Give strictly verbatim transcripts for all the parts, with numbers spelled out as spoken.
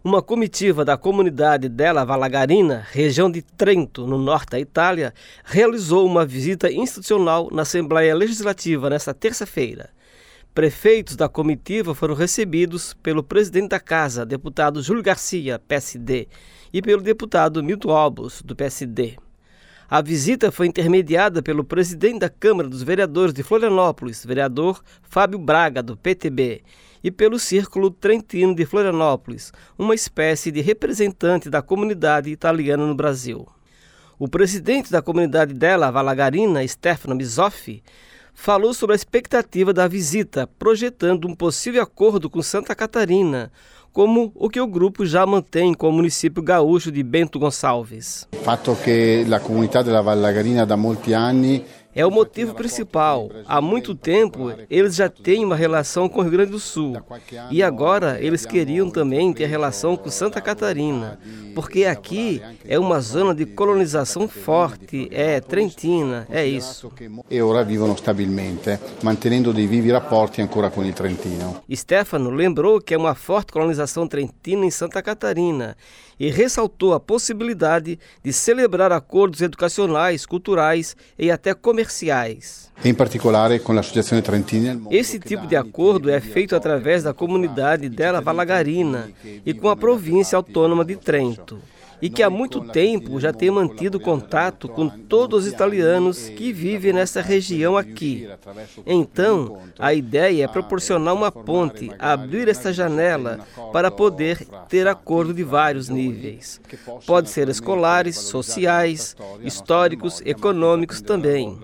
Uma comitiva da comunidade della Valagarina, região de Trento, no norte da Itália, realizou uma visita institucional na Assembleia Legislativa nesta terça-feira. Prefeitos da comitiva foram recebidos pelo presidente da Casa, deputado Júlio Garcia, P S D, e pelo deputado Milton Obos, do P S D. A visita foi intermediada pelo presidente da Câmara dos Vereadores de Florianópolis, vereador Fábio Braga, do P T B, e pelo Círculo Trentino de Florianópolis, uma espécie de representante da comunidade italiana no Brasil. O presidente da comunidade della Valagarina, Stefano Misoffi, falou sobre a expectativa da visita, projetando um possível acordo com Santa Catarina, como o que o grupo já mantém com o município gaúcho de Bento Gonçalves. O fato que a comunidade della Valagarina da molti anni é o motivo principal. Há muito tempo, eles já têm uma relação com o Rio Grande do Sul. E agora, eles queriam também ter relação com Santa Catarina, porque aqui é uma zona de colonização forte, é trentina, é isso. E ora vivono stabilmente, mantenendo dei vivi rapporti ancora com o Trentino. Stefano lembrou que é uma forte colonização trentina em Santa Catarina e ressaltou a possibilidade de celebrar acordos educacionais, culturais e até comerciais. Em particular com a Associazione Trentina. Esse tipo de acordo é feito através da comunidade della Valagarina e com a província autônoma de Trento, e que há muito tempo já tem mantido contato com todos os italianos que vivem nessa região aqui. Então, a ideia é proporcionar uma ponte, abrir essa janela para poder ter acordo de vários níveis. Pode ser escolares, sociais, históricos, econômicos também.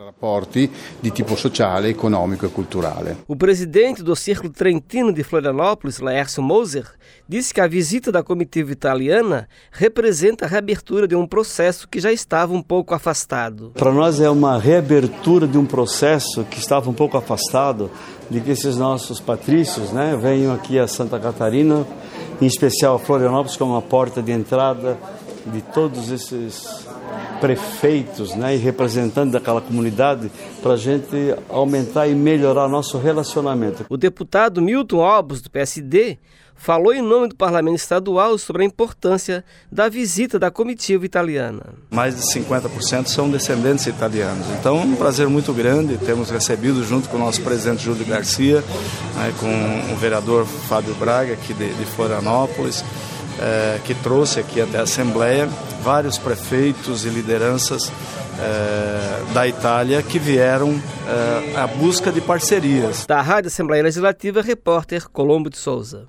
De tipo social, econômico e cultural. O presidente do Círculo Trentino de Florianópolis, Laércio Moser, disse que a visita da comitiva italiana representa a reabertura de um processo que já estava um pouco afastado. Para nós é uma reabertura de um processo que estava um pouco afastado, de que esses nossos patrícios, né, venham aqui a Santa Catarina, em especial a Florianópolis, como uma porta de entrada de todos esses prefeitos, né, e representantes daquela comunidade, para a gente aumentar e melhorar nosso relacionamento. O deputado Milton Obos, do P S D, falou em nome do Parlamento Estadual sobre a importância da visita da comitiva italiana. Mais de cinquenta por cento são descendentes italianos. Então é um prazer muito grande. Temos recebido junto com o nosso presidente Júlio Garcia, né, com o vereador Fábio Braga, aqui de, de Florianópolis, é, que trouxe aqui até a Assembleia vários prefeitos e lideranças é, da Itália que vieram é, à busca de parcerias. Da Rádio Assembleia Legislativa, repórter Colombo de Souza.